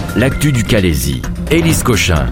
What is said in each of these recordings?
L'actu du Calaisis. Élise Cochin.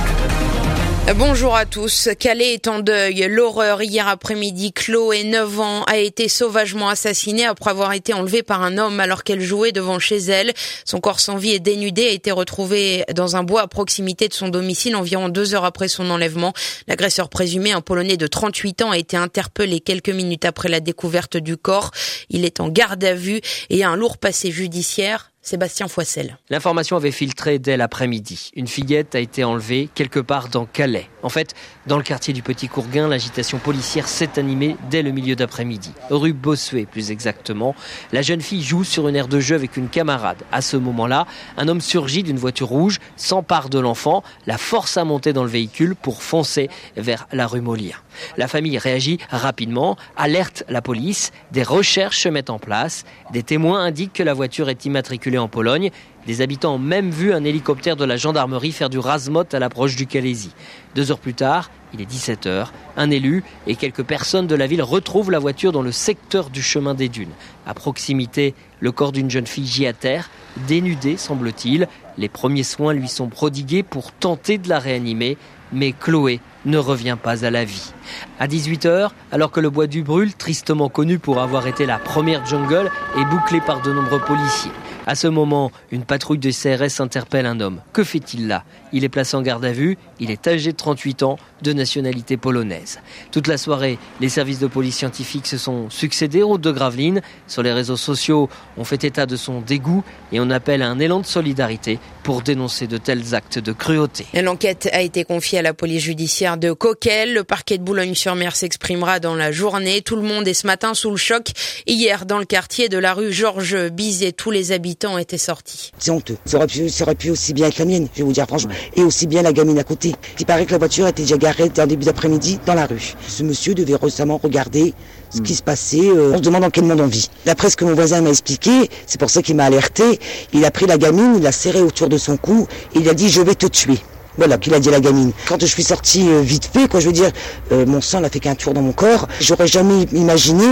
Bonjour à tous. Calais est en deuil. L'horreur hier après-midi. Chloé, 9 ans, a été sauvagement assassinée après avoir été enlevée par un homme alors qu'elle jouait devant chez elle. Son corps sans vie et dénudé a été retrouvé dans un bois à proximité de son domicile environ 2 heures après son enlèvement. L'agresseur présumé, un Polonais de 38 ans, a été interpellé quelques minutes après la découverte du corps. Il est en garde à vue et a un lourd passé judiciaire. Sébastien Foissel. L'information avait filtré dès l'après-midi. Une fillette a été enlevée quelque part dans Calais. En fait, dans le quartier du Petit Courguin, l'agitation policière s'est animée dès le milieu d'après-midi. Rue Bossuet, plus exactement. La jeune fille joue sur une aire de jeu avec une camarade. À ce moment-là, un homme surgit d'une voiture rouge, s'empare de l'enfant, la force à monter dans le véhicule pour foncer vers la rue Molière. La famille réagit rapidement, alerte la police, des recherches se mettent en place, des témoins indiquent que la voiture est immatriculée en Pologne. Des habitants ont même vu un hélicoptère de la gendarmerie faire du rase-motte à l'approche du Calaisis. 2 heures plus tard, il est 17h, un élu et quelques personnes de la ville retrouvent la voiture dans le secteur du chemin des Dunes. À proximité, le corps d'une jeune fille gît à terre, dénudée semble-t-il. Les premiers soins lui sont prodigués pour tenter de la réanimer, mais Chloé ne revient pas à la vie. À 18h, alors que le bois du Brûle, tristement connu pour avoir été la première jungle, est bouclé par de nombreux policiers. À ce moment, une patrouille de CRS interpelle un homme. Que fait-il là ? Il est placé en garde à vue, il est âgé de 38 ans, de nationalité polonaise. Toute la soirée, les services de police scientifique se sont succédés route de Gravelines. Sur les réseaux sociaux, on fait état de son dégoût et on appelle à un élan de solidarité pour dénoncer de tels actes de cruauté. L'enquête a été confiée à la police judiciaire de Coquelles. Le parquet de Boulogne-sur-Mer s'exprimera dans la journée. Tout le monde est ce matin sous le choc. Hier, dans le quartier de la rue Georges Bizet, tous les habitants étaient sortis. C'est honteux. Ça aurait pu aussi bien être la mienne, je vais vous dire franchement. Et aussi bien la gamine à côté. Il paraît que la voiture était déjà garée en début d'après-midi dans la rue. Ce monsieur devait récemment regarder ce qui se passait. On se demande dans quel monde on vit. D'après ce que mon voisin m'a expliqué, c'est pour ça qu'il m'a alerté. Il a pris la gamine, il l'a serrée autour de son cou et il a dit « je vais te tuer ». Voilà, qu'il a dit à la gamine. Quand je suis sortie vite fait, je veux dire, mon sang n'a fait qu'un tour dans mon corps. J'aurais jamais imaginé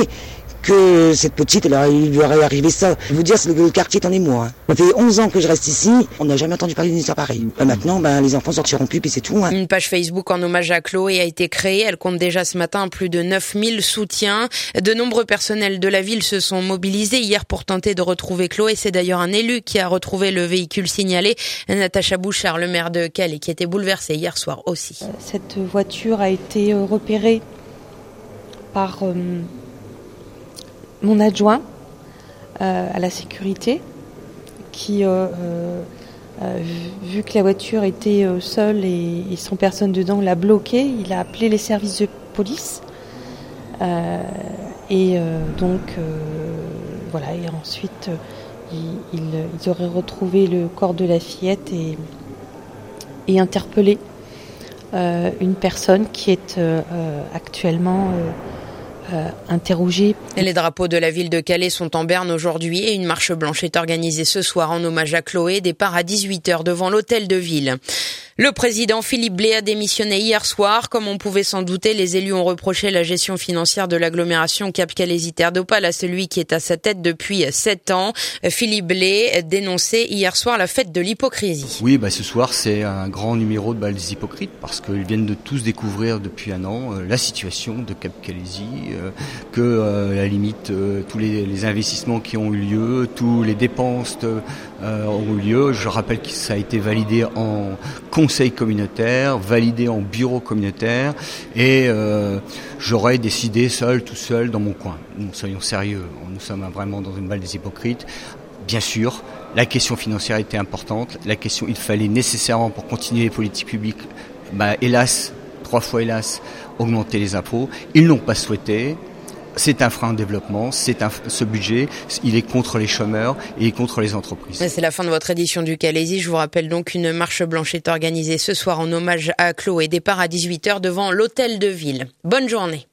que cette petite, il lui aurait arrivé ça. Je vais vous dire, le quartier est en émoi. Ça fait 11 ans que je reste ici, on n'a jamais entendu parler d'une histoire pareille. Maintenant, les enfants sortiront plus, puis c'est tout. Une page Facebook en hommage à Chloé a été créée. Elle compte déjà ce matin plus de 9000 soutiens. De nombreux personnels de la ville se sont mobilisés hier pour tenter de retrouver Chloé. C'est d'ailleurs un élu qui a retrouvé le véhicule signalé. Natacha Bouchard, le maire de Calais, qui était bouleversé hier soir aussi. Cette voiture a été repérée par mon adjoint à la sécurité qui, vu que la voiture était seule et sans personne dedans, l'a bloquée. Il a appelé les services de police donc voilà. Et ensuite ils auraient retrouvé le corps de la fillette et interpellé une personne qui est actuellement interrogé. Et les drapeaux de la ville de Calais sont en berne aujourd'hui et une marche blanche est organisée ce soir en hommage à Chloé. Départ à 18h devant l'hôtel de ville. Le président Philippe Blé a démissionné hier soir. Comme on pouvait s'en douter, les élus ont reproché la gestion financière de l'agglomération Cap-Calaisis-Terre d'Opale à celui qui est à sa tête depuis 7 ans. Philippe Blé dénonçait hier soir la fête de l'hypocrisie. Oui, ce soir c'est un grand numéro de bal des hypocrites parce qu'ils viennent de tous découvrir depuis un an la situation de Cap-Calaisis, que à la limite tous les investissements qui ont eu lieu, tous les dépenses ont eu lieu. Je rappelle que ça a été validé en conseil communautaire, validé en bureau communautaire et j'aurais décidé tout seul dans mon coin. Soyons sérieux, nous sommes vraiment dans une balle des hypocrites. Bien sûr, la question financière était importante, il fallait nécessairement pour continuer les politiques publiques, hélas, 3 fois hélas, augmenter les impôts. Ils n'ont pas souhaité. C'est un frein au développement, ce budget, il est contre les chômeurs et contre les entreprises. C'est la fin de votre édition du Calaisis. Je vous rappelle donc qu'une marche blanche est organisée ce soir en hommage à Chloé. Départ à 18h devant l'hôtel de ville. Bonne journée.